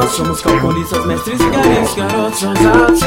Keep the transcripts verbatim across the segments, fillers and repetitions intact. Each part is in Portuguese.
Nós somos calculistas, mestres e garis, garotos ousados.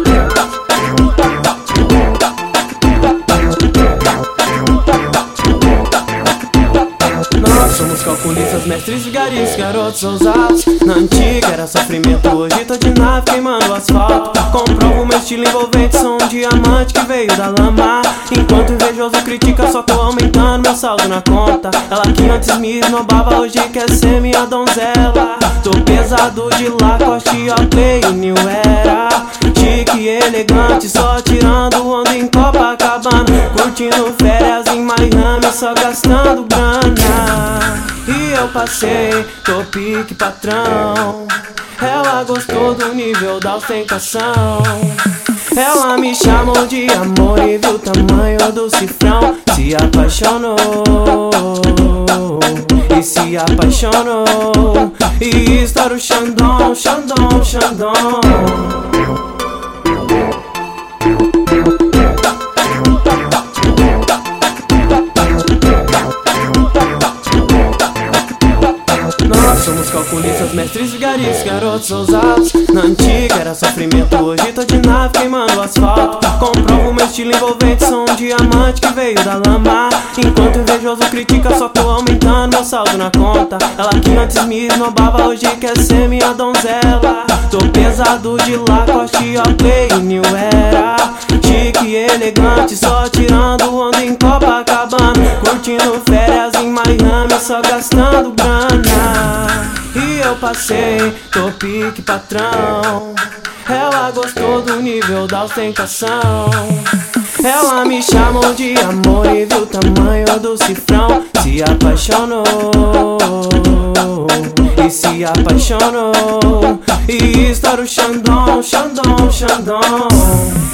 Nós somos calculistas, mestres vigaristas, garotos ousados. Na antiga era sofrimento, hoje tô de nave queimando asfalto. Comprovo meu estilo envolvente, sou um diamante que veio da lama. Enquanto o invejoso critica, só tô aumentando meu saldo na conta. Ela que antes me esnobava, hoje quer ser minha donzela. Tô pesado de Lacoste, ó play, new era. Chique e elegante, só tirando onda em Copacabana. Curtindo férias em Miami, só gastando grana. E eu passei, tô pique patrão. Ela gostou do nível da ostentação. Ela me chamou de amor e viu o tamanho do cifrão. Se apaixonou, e se apaixonou. E estoura o Xandão, Xandão, Xandão. Nós somos calculistas, mestres vigaristas, garotos ousados. Na antiga era sofrimento, hoje tô de nave queimando asfalto. Comprovo meu estilo envolvente, sou um diamante que veio da lama. Enquanto o invejoso critica, só tô aumentando meu saldo na conta. Ela que antes me esnobava, hoje quer ser minha donzela. Tô pesado de Lacoste, ó play, new era. Chique e elegante, só tirando onda em Copacabana. Curtindo férias em Miami, só gastando grana. E eu passei, tô pique patrão. Ela gostou do nível da ostentação. Ela me chamou de amor e viu o tamanho do cifrão. Se apaixonou, e se apaixonou. E estoura o Xandão, Xandão, Xandão.